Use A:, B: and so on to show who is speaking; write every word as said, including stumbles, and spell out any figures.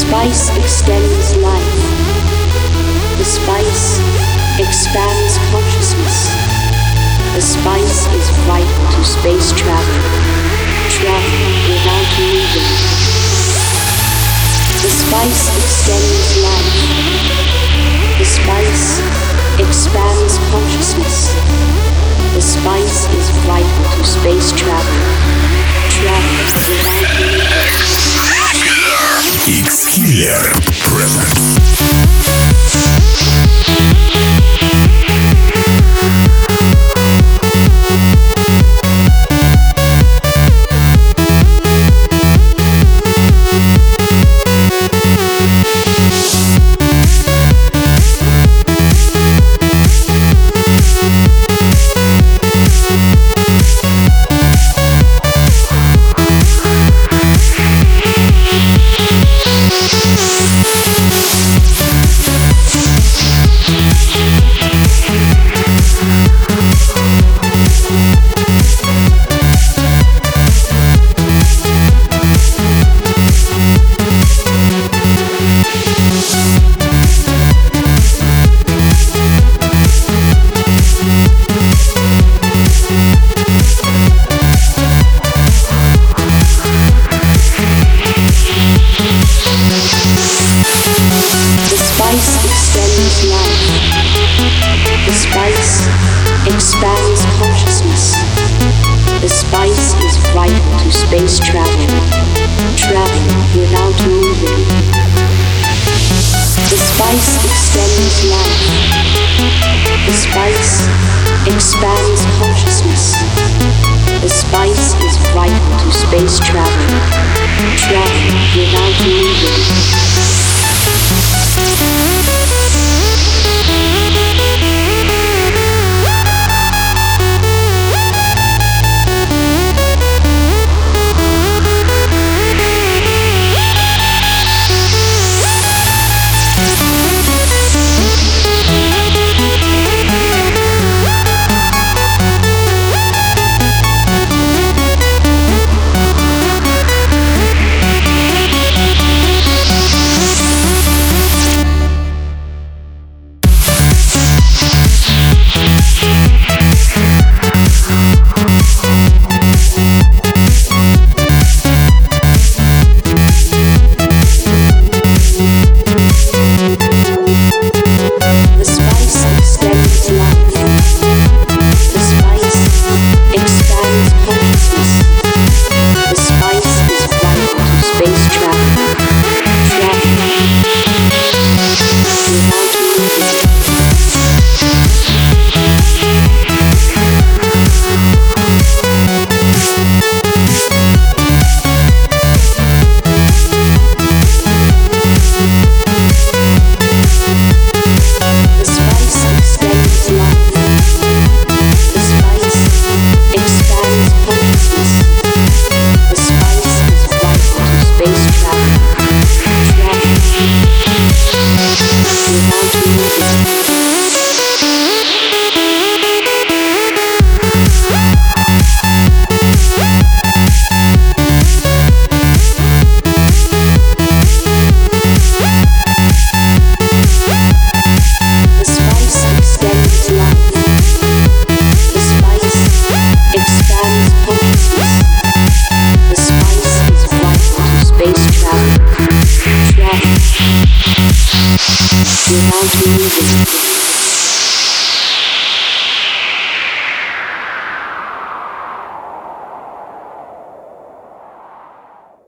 A: spice extends life. The spice expands consciousness. The spice is vital to space travel. Travel without moving. The spice extends life. The spice expands consciousness. The spice is vital to space travel. Travel without moving.
B: X-Killer presents. Expands consciousness. The spice is vital to space travel. Travel without moving. The spice extends life. The spice expands consciousness. The spice is vital to space travel. Travel without moving. Without moving.